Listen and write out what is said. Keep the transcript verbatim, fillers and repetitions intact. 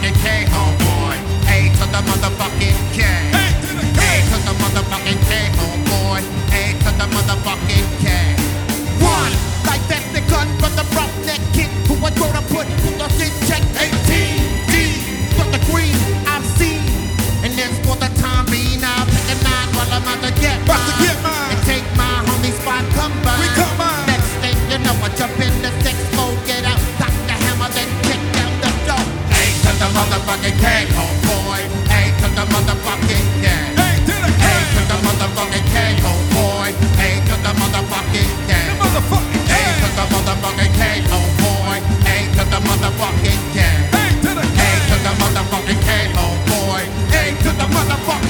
motherfucking K, homeboy. A to the motherfucking K. A to the motherfucking K, homeboy. A to the motherfucking